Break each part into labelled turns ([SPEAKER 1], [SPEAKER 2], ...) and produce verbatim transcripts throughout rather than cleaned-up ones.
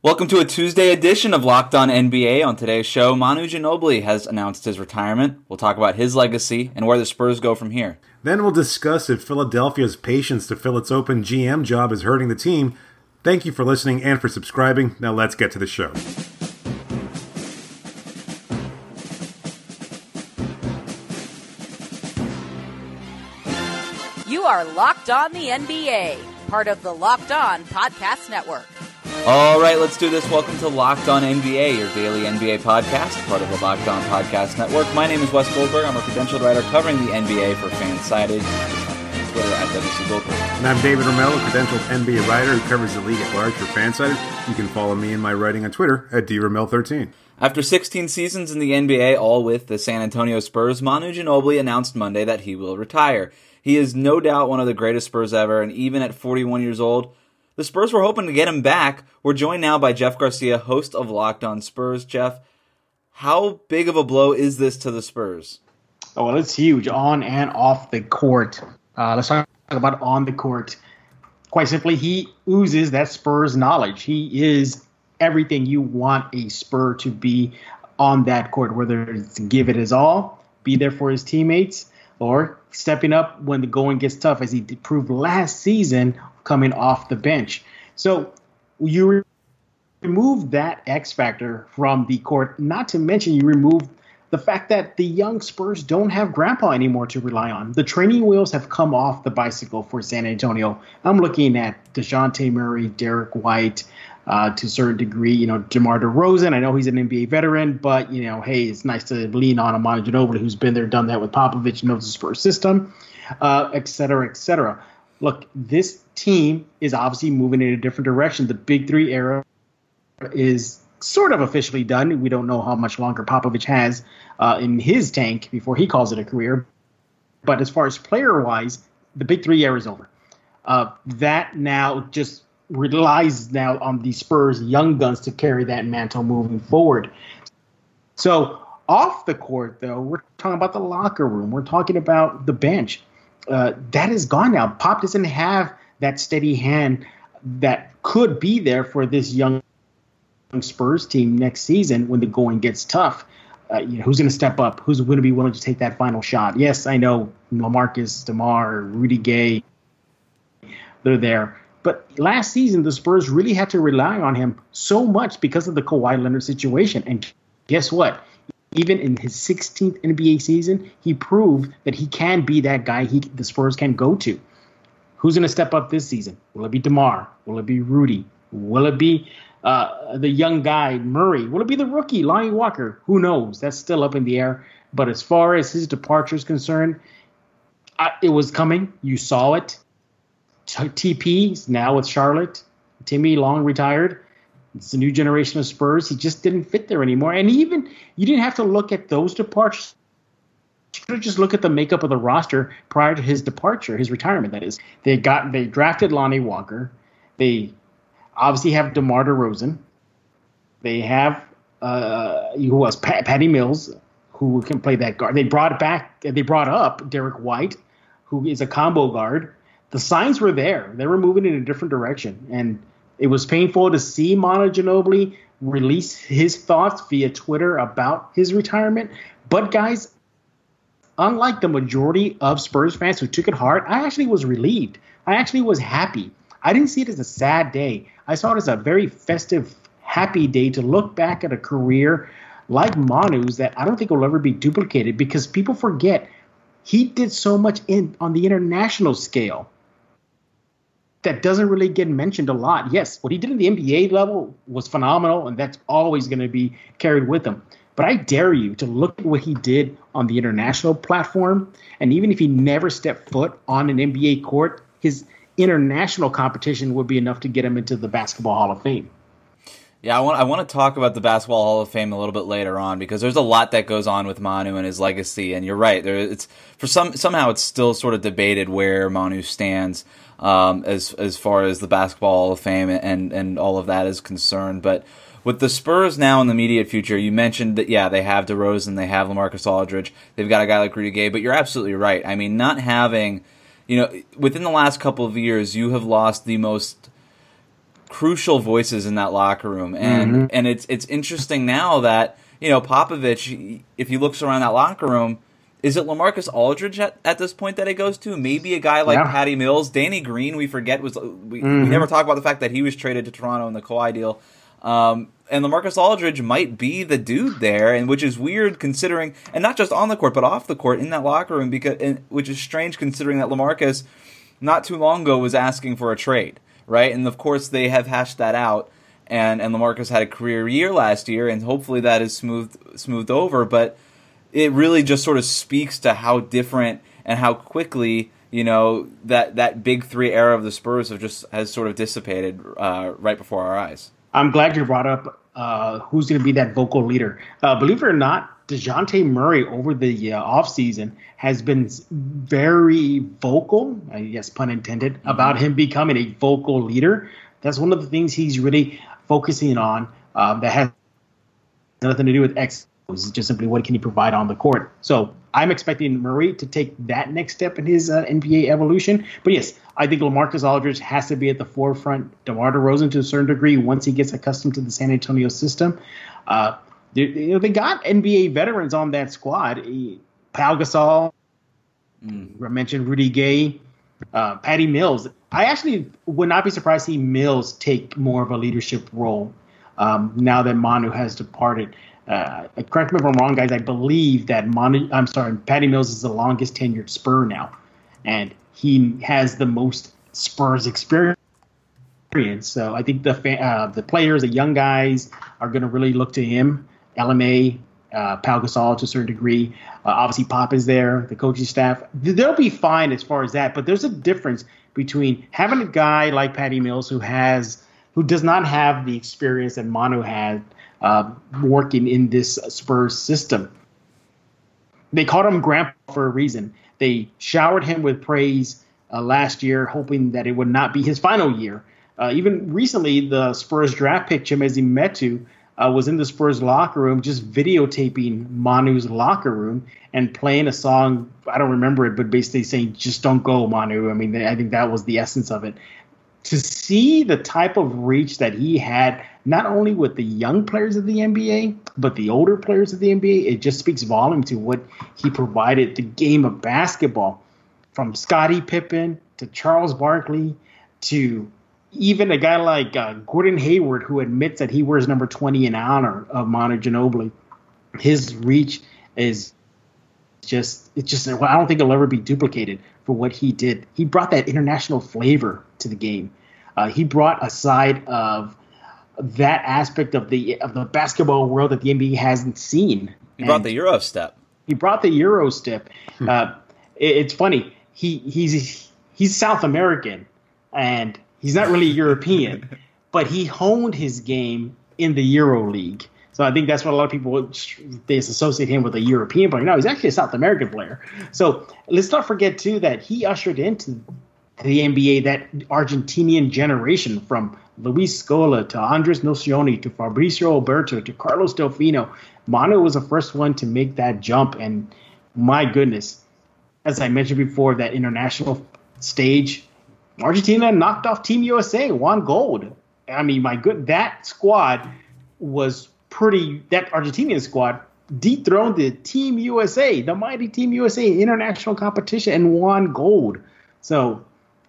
[SPEAKER 1] Welcome to a Tuesday edition of Locked On N B A. On today's show, Manu Ginobili has announced his retirement. We'll talk about his legacy and where the Spurs go from here.
[SPEAKER 2] Then we'll discuss if Philadelphia's patience to fill its open G M job is hurting the team. Thank you for listening and for subscribing. Now let's get to the show.
[SPEAKER 3] You are Locked On the N B A, part of the Locked On Podcast Network.
[SPEAKER 1] All right, let's do this. Welcome to Locked On N B A, your daily N B A podcast, part of the Locked On Podcast Network. My name is Wes Goldberg. I'm a credentialed writer covering the N B A for Fansided. On Twitter at W C Goldberg.
[SPEAKER 2] And I'm David Romello, credentialed N B A writer who covers the league at large for Fansided. You can follow me in my writing on Twitter at D Romel thirteen.
[SPEAKER 1] After sixteen seasons in the N B A, all with the San Antonio Spurs, Manu Ginobili announced Monday that he will retire. He is no doubt one of the greatest Spurs ever, and even at forty-one years old, the Spurs were hoping to get him back. We're joined now by Jeff Garcia, host of Locked On Spurs. Jeff, how big of a blow is this to the Spurs?
[SPEAKER 4] Oh, well, it's huge on and off the court. Uh, let's talk about on the court. Quite simply, he oozes that Spurs knowledge. He is everything you want a Spur to be on that court, whether it's give it his all, be there for his teammates, or stepping up when the going gets tough, as he proved last season coming off the bench. So you remove that X factor from the court, not to mention you remove the fact that the young Spurs don't have grandpa anymore to rely on. The training wheels have come off the bicycle for San Antonio. I'm looking at DeJounte Murray, Derek White, uh, to a certain degree, you know, DeMar DeRozan. I know he's an N B A veteran, but, you know, hey, it's nice to lean on a Manu Ginobili who's been there, done that with Popovich, knows the Spurs system, uh, et cetera, et cetera. Look, this team is obviously moving in a different direction. The Big Three era is sort of officially done. We don't know how much longer Popovich has uh, in his tank before he calls it a career. But as far as player-wise, the Big Three era is over. Uh, that now just relies now on the Spurs' young guns to carry that mantle moving forward. So off the court, though, we're talking about the locker room. We're talking about the bench. Uh, that is gone now. Pop doesn't have that steady hand that could be there for this young Spurs team next season when the going gets tough. Uh, you know, who's going to step up? Who's going to be willing to take that final shot? Yes, I know LaMarcus, DeMar, Rudy Gay, they're there. But last season, the Spurs really had to rely on him so much because of the Kawhi Leonard situation. And guess what? Even in his sixteenth N B A season, he proved that he can be that guy he the Spurs can go to. Who's going to step up this season? Will it be DeMar? Will it be Rudy? Will it be uh, the young guy, Murray? Will it be the rookie, Lonnie Walker? Who knows? That's still up in the air. But as far as his departure is concerned, I, it was coming. You saw it. T P is now with Charlotte. Timmy long retired. It's a new generation of Spurs. He just didn't fit there anymore. And even you didn't have to look at those departures. You could just look at the makeup of the roster prior to his departure, his retirement, that is. They got they drafted Lonnie Walker. They obviously have DeMar DeRozan. They have uh, who was Pat, Patty Mills, who can play that guard. They brought back. They brought up Derek White, who is a combo guard. The signs were there. They were moving in a different direction, and it was painful to see Manu Ginobili release his thoughts via Twitter about his retirement. But guys, unlike the majority of Spurs fans who took it hard, I actually was relieved. I actually was happy. I didn't see it as a sad day. I saw it as a very festive, happy day to look back at a career like Manu's that I don't think will ever be duplicated, because people forget he did so much in on the international scale that doesn't really get mentioned a lot. Yes, what he did in the N B A level was phenomenal, and that's always going to be carried with him. But I dare you to look at what he did on the international platform, and even if he never stepped foot on an N B A court, his international competition would be enough to get him into the Basketball Hall of Fame.
[SPEAKER 1] Yeah, I want I want to talk about the Basketball Hall of Fame a little bit later on, because there's a lot that goes on with Manu and his legacy. And you're right, there it's for some somehow it's still sort of debated where Manu stands um, as as far as the Basketball Hall of Fame and and all of that is concerned. But with the Spurs now in the immediate future, you mentioned that yeah they have DeRozan, they have LaMarcus Aldridge, they've got a guy like Rudy Gay. But you're absolutely right. I mean, not having, you know, within the last couple of years, you have lost the most crucial voices in that locker room, and
[SPEAKER 4] Mm-hmm.
[SPEAKER 1] and it's it's interesting now that you know Popovich, if he looks around that locker room, is it LaMarcus Aldridge at, at this point that he goes to? Maybe a guy like
[SPEAKER 4] Yeah.
[SPEAKER 1] Patty Mills, Danny Green. We forget was we,
[SPEAKER 4] Mm-hmm.
[SPEAKER 1] we never talk about the fact that he was traded to Toronto in the Kawhi deal. Um, and LaMarcus Aldridge might be the dude there, and which is weird considering, and not just on the court but off the court in that locker room, because and, which is strange considering that LaMarcus not too long ago was asking for a trade, right? And of course they have hashed that out, and and LaMarcus had a career year last year, and hopefully that is smoothed smoothed over. But it really just sort of speaks to how different and how quickly, you know, that that big three era of the Spurs have just has sort of dissipated uh, right before our eyes.
[SPEAKER 4] I'm glad you brought up uh, who's going to be that vocal leader. Uh, believe it or not, DeJounte Murray over the uh, offseason has been very vocal, I guess pun intended, mm-hmm. about him becoming a vocal leader. That's one of the things he's really focusing on uh, that has nothing to do with X. It's just simply what can he provide on the court. So I'm expecting Murray to take that next step in his uh, N B A evolution. But yes, I think LaMarcus Aldridge has to be at the forefront. DeMar DeRozan to a certain degree once he gets accustomed to the San Antonio system. Uh, they, you know, they got N B A veterans on that squad. Pau Gasol, mm. I mentioned Rudy Gay, uh, Patty Mills. I actually would not be surprised to see Mills take more of a leadership role um, now that Manu has departed. Uh, correct me if I'm wrong, guys. I believe that Manu, I'm sorry, Patty Mills is the longest tenured Spur now, and he has the most Spurs experience. So I think the fa- uh, the players, the young guys, are going to really look to him. L M A, uh, Pau Gasol to a certain degree. Uh, obviously, Pop is there. The coaching staff, they'll be fine as far as that. But there's a difference between having a guy like Patty Mills who has, who does not have the experience that Manu had. Uh, working in this Spurs system. They called him Grandpa for a reason. They showered him with praise uh, last year, hoping that it would not be his final year. Uh, even recently, the Spurs draft pick, Chimezie Metu, uh, was in the Spurs locker room just videotaping Manu's locker room and playing a song. I don't remember it, but basically saying, just don't go, Manu. I mean, I think that was the essence of it. To see the type of reach that he had, not only with the young players of the N B A, but the older players of the N B A, it just speaks volume to what he provided the game of basketball. From Scottie Pippen to Charles Barkley to even a guy like uh, Gordon Hayward, who admits that he wears number twenty in honor of Manu Ginobili. His reach is just, it's just, I don't think it'll ever be duplicated for what he did. He brought that international flavor to the game. Uh, he brought a side of that aspect of the of the basketball world that the N B A hasn't seen.
[SPEAKER 1] He brought and the Euro step.
[SPEAKER 4] He brought the Euro step. Hmm. Uh, it, it's funny. He he's he's South American and he's not really European, but he honed his game in the Euro League. So I think that's what a lot of people they associate him with a European player. No, he's actually a South American player. So let's not forget too that he ushered into the N B A that Argentinian generation from Luis Scola to Andres Nocioni to Fabricio Alberto to Carlos Delfino. Manu was the first one to make that jump, and my goodness, as I mentioned before, that international stage, Argentina knocked off Team U S A, won gold. I mean, my good, that squad was pretty. That Argentinian squad dethroned the Team U S A, the mighty Team U S A, in international competition, and won gold. So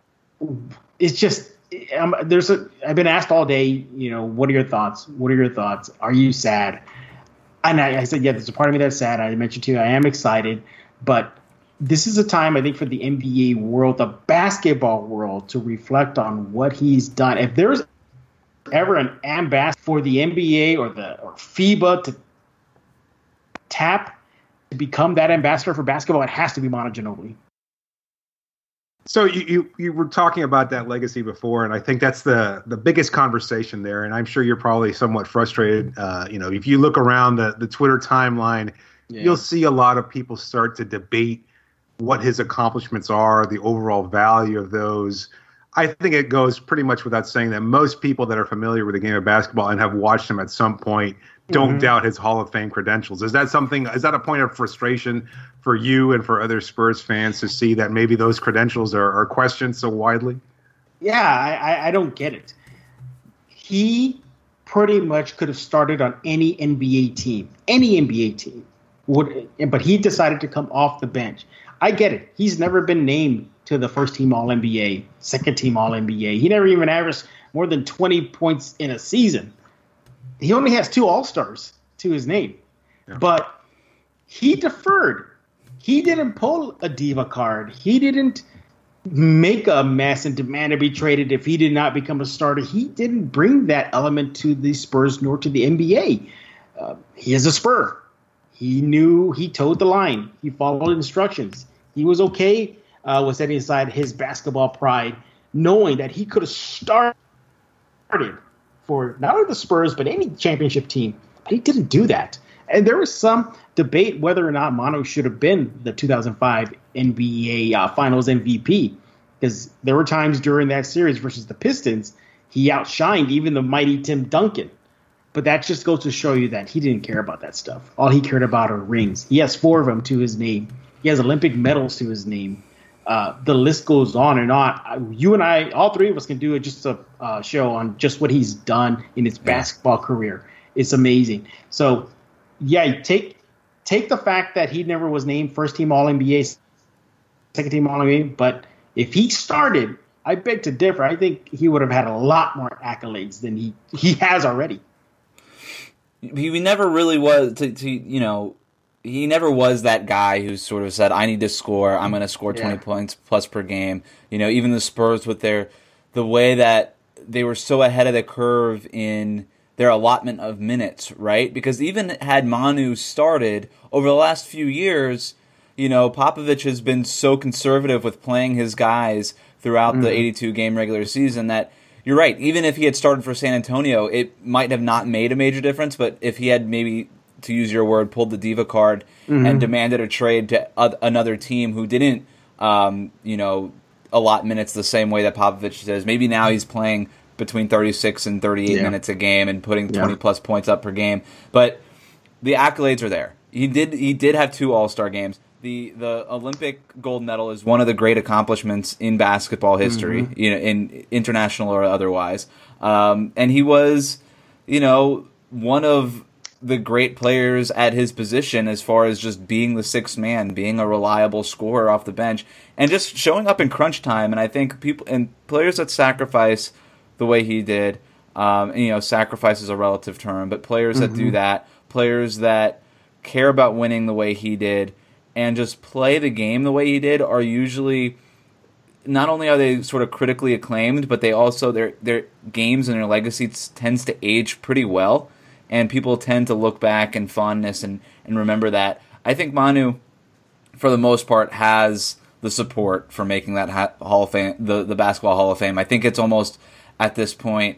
[SPEAKER 4] it's just. Um, there's a. I've been asked all day. You know, what are your thoughts? What are your thoughts? Are you sad? And I, I said, yeah, there's a part of me that's sad. I mentioned to you, I am excited, but this is a time I think for the N B A world, the basketball world, to reflect on what he's done. If there's ever an ambassador for the N B A or the or FIBA to tap to become that ambassador for basketball, it has to be Manu Ginobili.
[SPEAKER 2] So you, you you were talking about that legacy before, and I think that's the the biggest conversation there. And I'm sure you're probably somewhat frustrated. Uh, you know, if you look around the, the Twitter timeline, yeah. you'll see a lot of people start to debate what his accomplishments are, the overall value of those. I think it goes pretty much without saying that most people that are familiar with the game of basketball and have watched him at some point don't mm-hmm. doubt his Hall of Fame credentials. Is that something? Is that a point of frustration for you and for other Spurs fans to see that maybe those credentials are, are questioned so widely?
[SPEAKER 4] Yeah, I, I don't get it. he pretty much could have started on any N B A team, any N B A team. Would, but he decided to come off the bench. I get it. He's never been named to the first team All N B A, second team All N B A. He never even averaged more than twenty points in a season. He only has two All-Stars to his name. Yeah. But he deferred. He didn't pull a diva card. He didn't make a mess and demand to be traded if he did not become a starter. He didn't bring that element to the Spurs nor to the N B A. Uh, he is a Spur. He knew, he towed the line. He followed instructions. He was okay uh, with setting aside his basketball pride, knowing that he could have started for not only the Spurs, but any championship team. But he didn't do that. And there was some debate whether or not Manu should have been the two thousand five N B A uh, Finals M V P, because there were times during that series versus the Pistons, he outshined even the mighty Tim Duncan. But that just goes to show you that he didn't care about that stuff. All he cared about are rings. He has four of them to his name. He has Olympic medals to his name. Uh, the list goes on and on. You and I, all three of us, can do just a uh, show on just what he's done in his basketball career. It's amazing. So, yeah, take take the fact that he never was named first team All N B A, second team All N B A. But if he started, I beg to differ. I think he would have had a lot more accolades than he, he has already.
[SPEAKER 1] He never really was, to, to you know, he never was that guy who sort of said, I need to score, I'm going to score twenty yeah. points plus per game. You know, even the Spurs with their, the way that they were so ahead of the curve in their allotment of minutes, right? Because even had Manu started over the last few years, you know, Popovich has been so conservative with playing his guys throughout mm-hmm. the eighty-two game regular season that you're right. Even if he had started for San Antonio, it might have not made a major difference. But if he had maybe, to use your word, pulled the diva card mm-hmm. and demanded a trade to uh, another team who didn't, um, you know, allot minutes the same way that Popovich does, maybe now he's playing between thirty-six and thirty-eight yeah. minutes a game and putting twenty yeah. plus points up per game. But the accolades are there. He did. He did have two All-Star games. The the Olympic gold medal is one of the great accomplishments in basketball history, mm-hmm. you know, in international or otherwise. Um, and he was, you know, one of the great players at his position as far as just being the sixth man, being a reliable scorer off the bench, and just showing up in crunch time. And I think people and players that sacrifice the way he did, um, and, you know, sacrifice is a relative term, but players mm-hmm. that do that, players that care about winning the way he did, and just play the game the way he did are usually, not only are they sort of critically acclaimed, but they also, their their games and their legacy tends to age pretty well, and people tend to look back in fondness and, and remember that. I think Manu, for the most part, has the support for making that ha- Hall of Fame, the, the Basketball Hall of Fame. I think it's almost, at this point,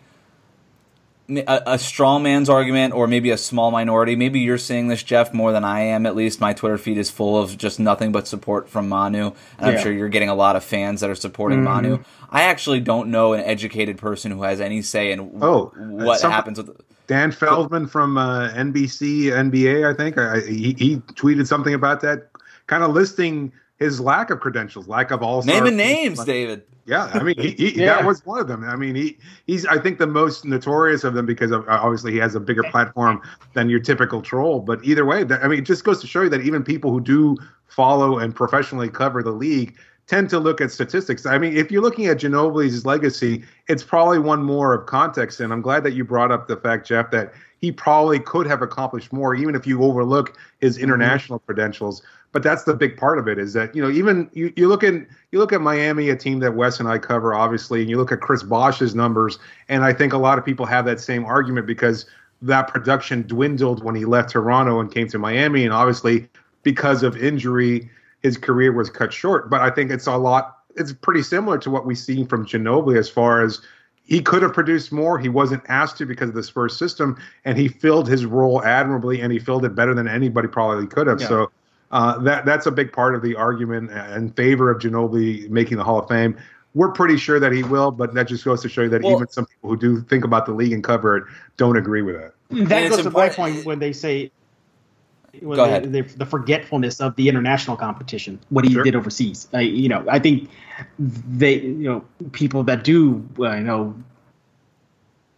[SPEAKER 1] A, a straw man's argument, or maybe a small minority. Maybe you're seeing this, Jeff, more than I am. At least my Twitter feed is full of just nothing but support from Manu, and yeah. I'm sure you're getting a lot of fans that are supporting mm-hmm. Manu. I actually don't know an educated person who has any say in
[SPEAKER 2] oh,
[SPEAKER 1] what some, happens with
[SPEAKER 2] Dan Feldman from uh, N B C, N B A, I think. I, he, he tweeted something about that, kind of listing his lack of credentials, lack of all-star.
[SPEAKER 1] Naming names, David.
[SPEAKER 2] Yeah, I mean, he, he, yeah. that was one of them. I mean, he he's, I think, the most notorious of them because of, obviously he has a bigger platform than your typical troll. But either way, that, I mean, it just goes to show you that even people who do follow and professionally cover the league tend to look at statistics. I mean, if you're looking at Ginobili's legacy, it's probably one more of context. And I'm glad that you brought up the fact, Jeff, that he probably could have accomplished more, even if you overlook his international mm-hmm. credentials. But that's the big part of it, is that, you know, even you, you look at you look at Miami, a team that Wes and I cover, obviously, and you look at Chris Bosh's numbers, and I think a lot of people have that same argument because that production dwindled when he left Toronto and came to Miami, and obviously because of injury, his career was cut short. But I think it's a lot, it's pretty similar to what we've seen from Ginobili as far as he could have produced more. He wasn't asked to because of the Spurs system, and he filled his role admirably, and he filled it better than anybody probably could have. Yeah. So uh, that that's a big part of the argument in favor of Ginobili making the Hall of Fame. We're pretty sure that he will, but that just goes to show you that well, even some people who do think about the league and cover it don't agree with that.
[SPEAKER 4] That goes to my point when they say when
[SPEAKER 1] Go
[SPEAKER 4] they,
[SPEAKER 1] ahead.
[SPEAKER 4] the, the forgetfulness of the international competition, what he
[SPEAKER 2] Sure.
[SPEAKER 4] did overseas. Uh, you know, I think they, you know, people that do, uh, you know,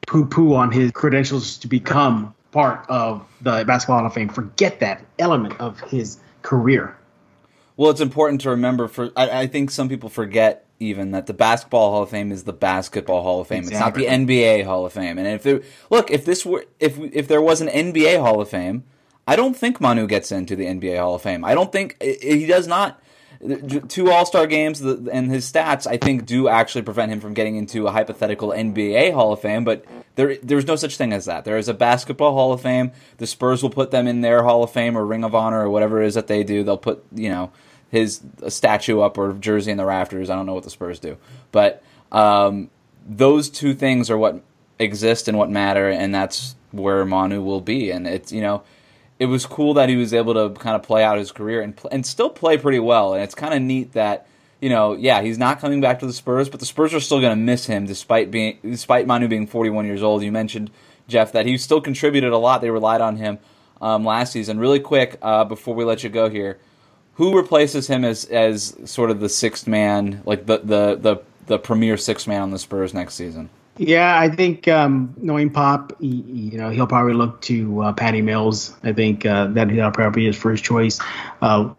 [SPEAKER 4] poo-poo on his credentials to become part of the Basketball Hall of Fame. Forget that element of his career.
[SPEAKER 1] Well, it's important to remember. For I, I think some people forget even that the Basketball Hall of Fame is the Basketball Hall of Fame. Exactly. It's not the N B A Hall of Fame. And if there, look, if this were if if there was an N B A Hall of Fame, I don't think Manu gets into the N B A Hall of Fame. I don't think he does not. Two All-Star games and his stats, I think, do actually prevent him from getting into a hypothetical N B A Hall of Fame, but there, there's no such thing as that. There is a Basketball Hall of Fame. The Spurs will put them in their Hall of Fame or Ring of Honor or whatever it is that they do. They'll put, you know, his a statue up or jersey in the rafters. I don't know what the Spurs do. But um, those two things are what exist and what matter, and that's where Manu will be. And it's, you know, it was cool that he was able to kind of play out his career and and still play pretty well. And it's kind of neat that, you know, yeah, he's not coming back to the Spurs, but the Spurs are still going to miss him despite being despite Manu being forty-one years old. You mentioned, Jeff, that he still contributed a lot. They relied on him um, last season. Really quick, uh, before we let you go here, who replaces him as as sort of the sixth man, like the the the, the premier sixth man on the Spurs next season?
[SPEAKER 4] Yeah, I think um, knowing Pop, he, you know, he'll probably look to uh, Patty Mills. I think uh, that he'll probably be his first choice. Uh,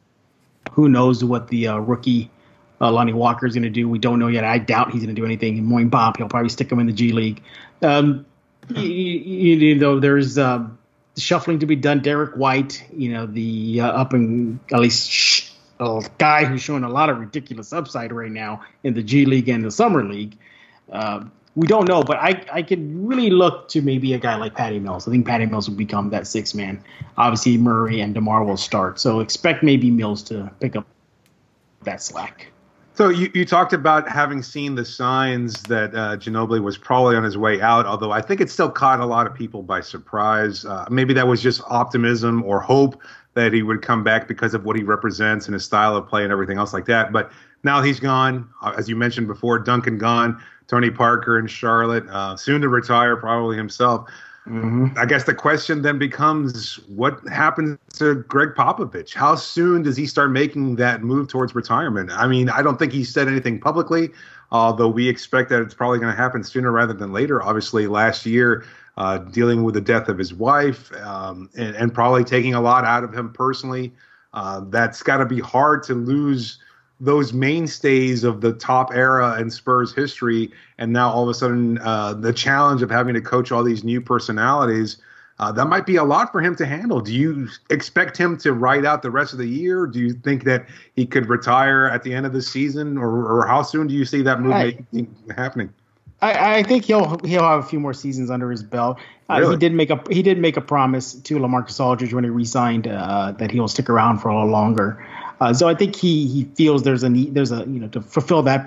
[SPEAKER 4] who knows what the uh, rookie uh, Lonnie Walker is going to do? We don't know yet. I doubt he's going to do anything. And knowing Pop, he'll probably stick him in the G League. Um, you, you know, there's uh, shuffling to be done. Derek White, you know, the uh, up and at least shh, a guy who's showing a lot of ridiculous upside right now in the G League and the Summer League. Uh, We don't know, but I I could really look to maybe a guy like Patty Mills. I think Patty Mills will become that sixth man. Obviously, Murray and DeMar will start. So expect maybe Mills to pick up that slack.
[SPEAKER 2] So you, you talked about having seen the signs that uh, Ginobili was probably on his way out, although I think it still caught a lot of people by surprise. Uh, maybe that was just optimism or hope that he would come back because of what he represents and his style of play and everything else like that. But now he's gone. Uh, as you mentioned before, Duncan gone. Tony Parker in Charlotte, uh, soon to retire probably himself. Mm-hmm. I guess the question then becomes, what happens to Greg Popovich? How soon does he start making that move towards retirement? I mean, I don't think he said anything publicly, although we expect that it's probably going to happen sooner rather than later. Obviously, last year, uh, dealing with the death of his wife um, and, and probably taking a lot out of him personally, uh, that's got to be hard to lose those mainstays of the top era in Spurs history, and now all of a sudden uh, the challenge of having to coach all these new personalities, uh, that might be a lot for him to handle. Do you expect him to ride out the rest of the year? Do you think that he could retire at the end of the season, or, or how soon do you see that move I, happening?
[SPEAKER 4] I, I think he'll he'll have a few more seasons under his belt. Uh, really? He did make a he did make a promise to LaMarcus Aldridge when he re-signed uh, that he'll stick around for a little longer. Uh, so I think he he feels there's a need, there's a you know to fulfill that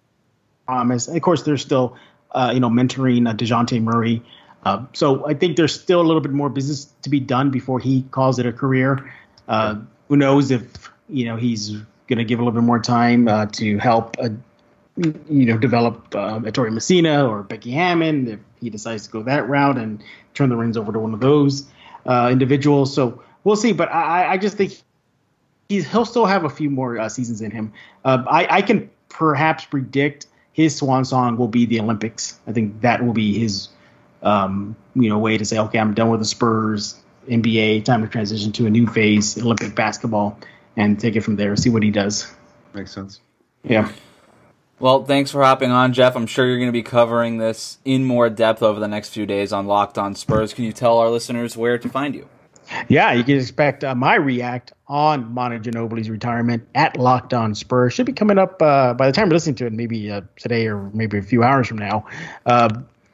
[SPEAKER 4] promise. And of course, there's still uh, you know mentoring uh, DeJounte Murray. Uh, so I think there's still a little bit more business to be done before he calls it a career. Uh, who knows if you know he's going to give a little bit more time uh, to help uh, you know develop uh, Ettore Messina or Becky Hammond if he decides to go that route and turn the reins over to one of those uh, individuals. So we'll see. But I, I just think. He's, he'll still have a few more uh, seasons in him. Uh, I, I can perhaps predict his swan song will be the Olympics. I think that will be his, um, you know, way to say, okay, I'm done with the Spurs, N B A, time to transition to a new phase, Olympic basketball, and take it from there. See what he does.
[SPEAKER 2] Makes sense.
[SPEAKER 4] Yeah.
[SPEAKER 1] Well, thanks for hopping on, Jeff. I'm sure you're going to be covering this in more depth over the next few days on Locked On Spurs. Can you tell our listeners where to find you?
[SPEAKER 4] Yeah, you can expect uh, my react on Manu Ginobili's retirement at Locked On Spurs. Should be coming up uh, by the time you're listening to it, maybe uh, today or maybe a few hours from now. Uh,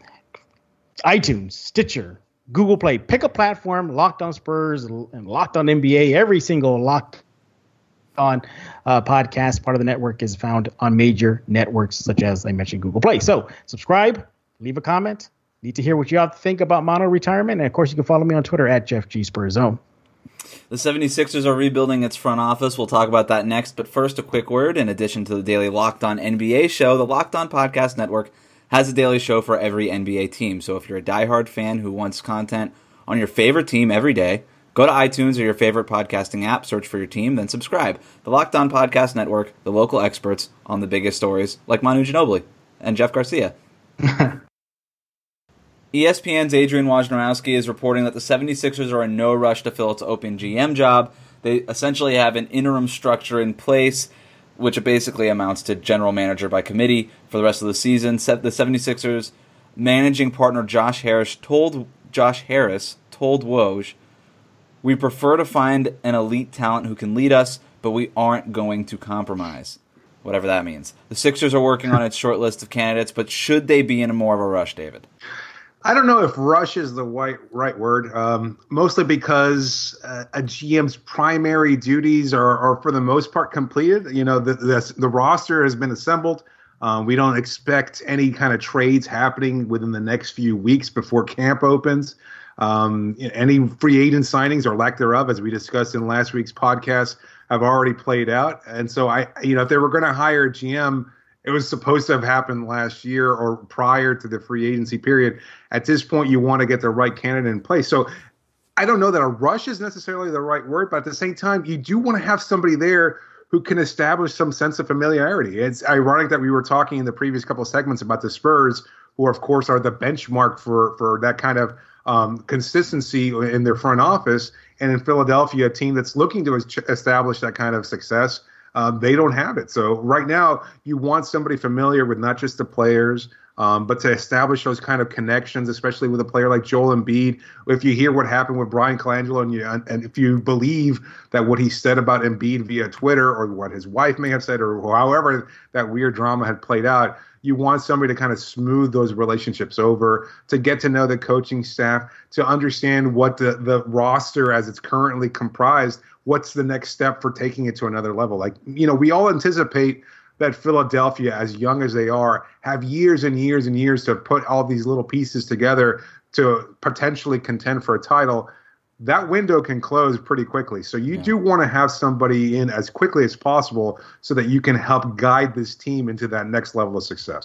[SPEAKER 4] iTunes, Stitcher, Google Play, pick a platform, Locked On Spurs and Locked On N B A. Every single Locked On uh, podcast, part of the network, is found on major networks such as I mentioned, Google Play. So subscribe, leave a comment. Need to hear what you have to think about Manu retirement. And, of course, you can follow me on Twitter at Jeff G. Spurzone.
[SPEAKER 1] The seventy-sixers are rebuilding its front office. We'll talk about that next. But first, a quick word. In addition to the daily Locked On N B A show, the Locked On Podcast Network has a daily show for every N B A team. So if you're a diehard fan who wants content on your favorite team every day, go to iTunes or your favorite podcasting app, search for your team, then subscribe. The Locked On Podcast Network, the local experts on the biggest stories, like Manu Ginobili and Jeff Garcia. E S P N's Adrian Wojnarowski is reporting that the 76ers are in no rush to fill its open G M job. They essentially have an interim structure in place, which basically amounts to general manager by committee for the rest of the season. The 76ers managing partner Josh Harris told Josh Harris told Woj, "We prefer to find an elite talent who can lead us, but we aren't going to compromise." Whatever that means. The Sixers are working on its short list of candidates, but should they be in more of a rush, David?
[SPEAKER 2] I don't know if rush is the right, right word, um, mostly because uh, a G M's primary duties are, are, for the most part, completed. You know, the, the, the roster has been assembled. Um, we don't expect any kind of trades happening within the next few weeks before camp opens. Um, any free agent signings or lack thereof, as we discussed in last week's podcast, have already played out. And so, I, you know, if they were going to hire a G M, it was supposed to have happened last year or prior to the free agency period. At this point, you want to get the right candidate in place. So I don't know that a rush is necessarily the right word, but at the same time, you do want to have somebody there who can establish some sense of familiarity. It's ironic that we were talking in the previous couple of segments about the Spurs, who, of course, are the benchmark for, for that kind of um, consistency in their front office. And in Philadelphia, a team that's looking to establish that kind of success, Um, they don't have it. So right now, you want somebody familiar with not just the players, um, but to establish those kind of connections, especially with a player like Joel Embiid. If you hear what happened with Brian Colangelo, and, you, and if you believe that what he said about Embiid via Twitter, or what his wife may have said, or however that weird drama had played out, you want somebody to kind of smooth those relationships over, to get to know the coaching staff, to understand what the, the roster as it's currently comprised, what's the next step for taking it to another level. Like, you know, we all anticipate that Philadelphia, as young as they are, have years and years and years to put all these little pieces together to potentially contend for a title. That window can close pretty quickly. So you yeah. do want to have somebody in as quickly as possible so that you can help guide this team into that next level of success.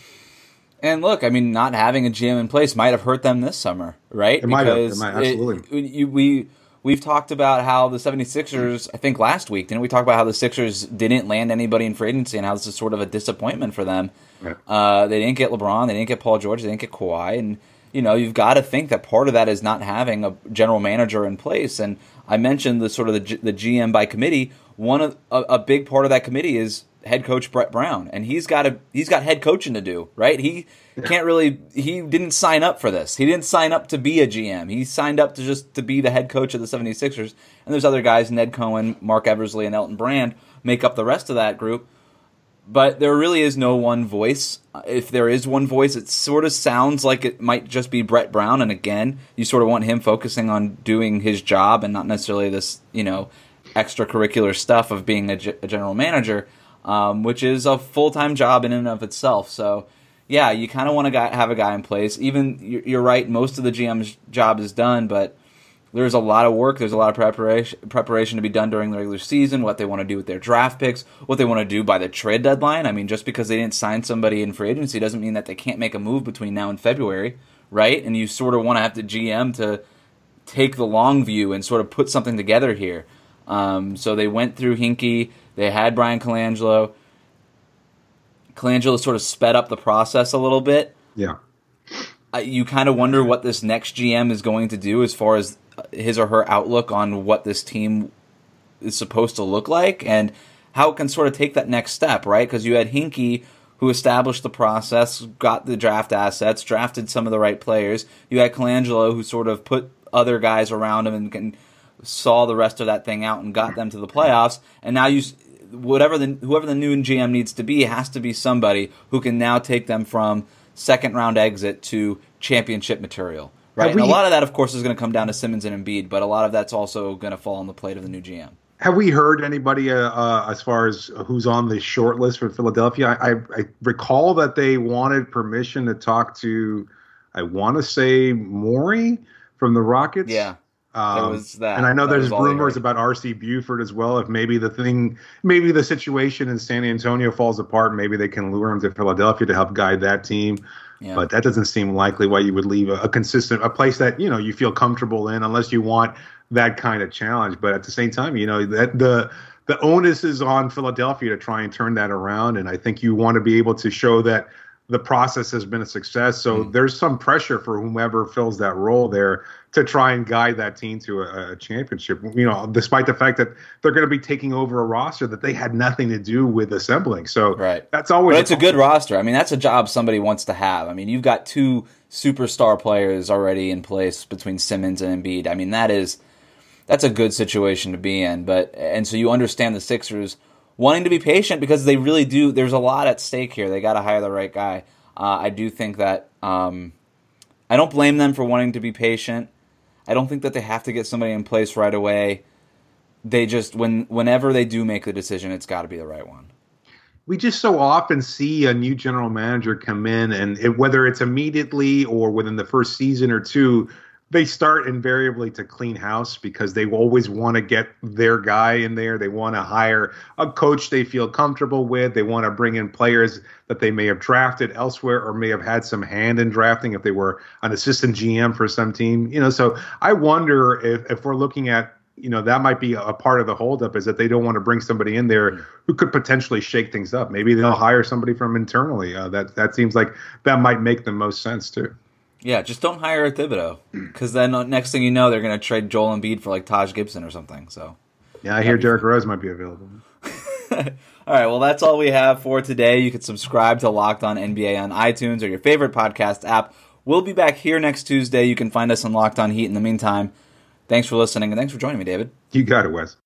[SPEAKER 1] And look, I mean, not having a G M in place might have hurt them this summer, right?
[SPEAKER 2] It might have. It might, absolutely.
[SPEAKER 1] It, you, we, we've talked about how the 76ers, I think last week, didn't we talk about how the Sixers didn't land anybody in free agency and how this is sort of a disappointment for them? Yeah. Uh, they didn't get LeBron, they didn't get Paul George, they didn't get Kawhi, and you know, you've got to think that part of that is not having a general manager in place. And I mentioned the sort of the, G, the G M by committee. One of a, a big part of that committee is head coach Brett Brown, and he's got a he's got head coaching to do, right? He yeah. can't really he didn't sign up for this. He didn't sign up to be a G M. He signed up to just to be the head coach of the 76ers. And there's other guys, Ned Cohen, Mark Eversley, and Elton Brand, make up the rest of that group. But there really is no one voice. If there is one voice, it sort of sounds like it might just be Brett Brown. And again, you sort of want him focusing on doing his job and not necessarily this, you know, extracurricular stuff of being a, g- a general manager, um, which is a full-time job in and of itself. So, yeah, you kind of want to have a guy in place. Even, you're right, most of the G M's job is done, but there's a lot of work, there's a lot of preparation preparation to be done during the regular season, what they want to do with their draft picks, what they want to do by the trade deadline. I mean, just because they didn't sign somebody in free agency doesn't mean that they can't make a move between now and February, right? And you sort of want to have the G M to take the long view and sort of put something together here. Um, so they went through Hinkie, they had Brian Colangelo. Colangelo sort of sped up the process a little bit.
[SPEAKER 2] Yeah.
[SPEAKER 1] Uh, you kind of wonder what this next G M is going to do as far as his or her outlook on what this team is supposed to look like and how it can sort of take that next step, right? Because you had Hinkie, who established the process, got the draft assets, drafted some of the right players. You had Colangelo, who sort of put other guys around him and, and saw the rest of that thing out and got them to the playoffs. And now you, whatever the whoever the new G M needs to be has to be somebody who can now take them from second round exit to championship material. Right, we, and a lot of that, of course, is going to come down to Simmons and Embiid, but a lot of that's also going to fall on the plate of the new G M.
[SPEAKER 2] Have we heard anybody uh, uh, as far as who's on the short list for Philadelphia? I, I, I recall that they wanted permission to talk to, I want to say, Morey from the Rockets.
[SPEAKER 1] Yeah, um, there was that.
[SPEAKER 2] And I know
[SPEAKER 1] that
[SPEAKER 2] there's rumors about R C Buford as well. If maybe the thing, maybe the situation in San Antonio falls apart, maybe they can lure him to Philadelphia to help guide that team. Yeah. But that doesn't seem likely why you would leave a, a consistent, a place that, you know, you feel comfortable in unless you want that kind of challenge. But at the same time, you know, that the the onus is on Philadelphia to try and turn that around. And I think you want to be able to show that the process has been a success. So
[SPEAKER 1] Mm.
[SPEAKER 2] there's some pressure for whomever fills that role there to try and guide that team to a, a championship, you know, despite the fact that they're going to be taking over a roster that they had nothing to do with assembling. So
[SPEAKER 1] right.
[SPEAKER 2] that's always
[SPEAKER 1] But it's a good roster. I mean, that's a job somebody wants to have. I mean, you've got two superstar players already in place between Simmons and Embiid. I mean, that is that's a good situation to be in. But and so you understand the Sixers wanting to be patient because they really do. There's a lot at stake here. They got to hire the right guy. Uh, I do think that um, I don't blame them for wanting to be patient. I don't think that they have to get somebody in place right away. They just when whenever they do make the decision, it's got to be the right one.
[SPEAKER 2] We just so often see a new general manager come in, and it, whether it's immediately or within the first season or two, they start invariably to clean house because they always want to get their guy in there. They want to hire a coach they feel comfortable with. They want to bring in players that they may have drafted elsewhere or may have had some hand in drafting if they were an assistant G M for some team. You know, so I wonder if, if we're looking at, you know, that might be a part of the holdup is that they don't want to bring somebody in there who could potentially shake things up. Maybe they'll hire somebody from internally. Uh, that that seems like that might make the most sense too.
[SPEAKER 1] Yeah, just don't hire a Thibodeau, because then uh, next thing you know, they're going to trade Joel Embiid for like Taj Gibson or something. So,
[SPEAKER 2] yeah, I hear Derrick Rose might be available.
[SPEAKER 1] All right, well, that's all we have for today. You can subscribe to Locked On N B A on iTunes or your favorite podcast app. We'll be back here next Tuesday. You can find us on Locked On Heat in the meantime. Thanks for listening, and thanks for joining me, David.
[SPEAKER 2] You got it, Wes.